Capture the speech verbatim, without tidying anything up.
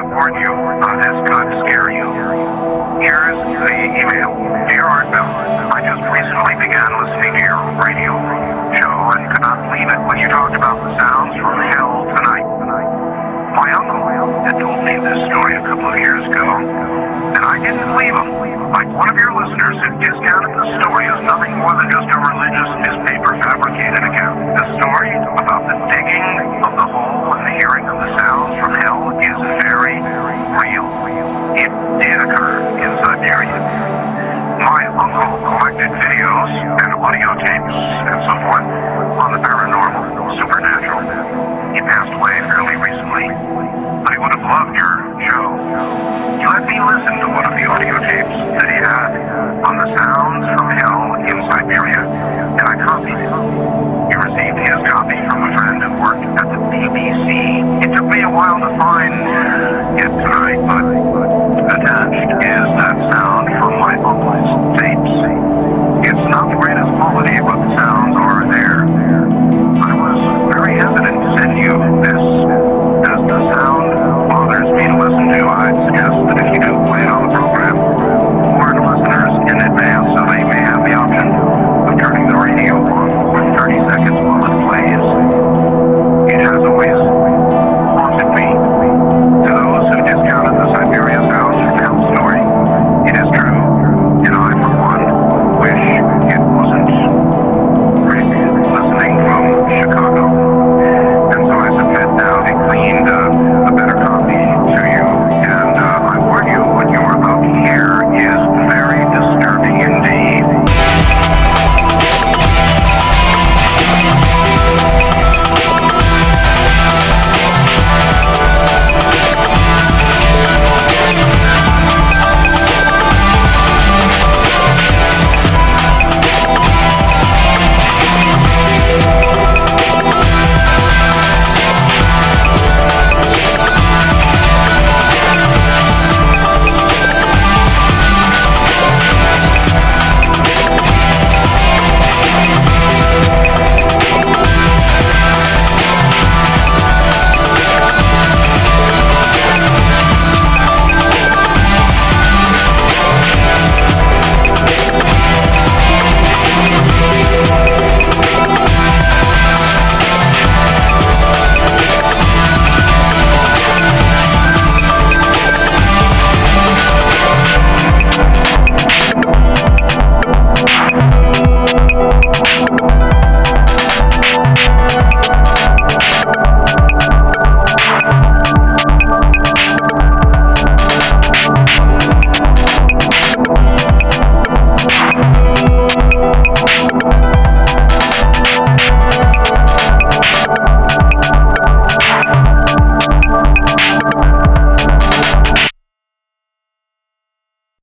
I warn you, uh, this could scare you. Here's the email. Dear Art Bell, I just recently began listening to your radio show and could not believe it when you talked about the sounds from hell tonight. My uncle had told me this story a couple of years ago, and I didn't believe him. Like one of your listeners who discounted the story as nothing more than just a religious newspaper fabricated account. The story about the digging of the hole and the hearing of the sounds from hell is very real. It did occur in Siberia. My uncle collected videos and audio tapes and so forth on the paranormal, supernatural. He passed away fairly recently, but he would have loved your show. He let me listen to one of the audio tapes that he had on the sounds from hell in Siberia, and I copied it. He received his copy from a friend who worked at the B B C. It took me a while to find it tonight, but attached is that sound from my uncle's tapes. It's not the greatest quality, but the sounds are there. I was very hesitant to send you this, as the sound bothers me to listen to. I'd suggest that if you do play it on the program, warn listeners in advance so they may have the option of turning the radio on for thirty seconds while it plays. It has always haunted me. To those who discounted the Siberia Sounds from Hell story, it is true, and I, for one, wish it wasn't Rick listening from Chicago. And so I submit now a cleaned up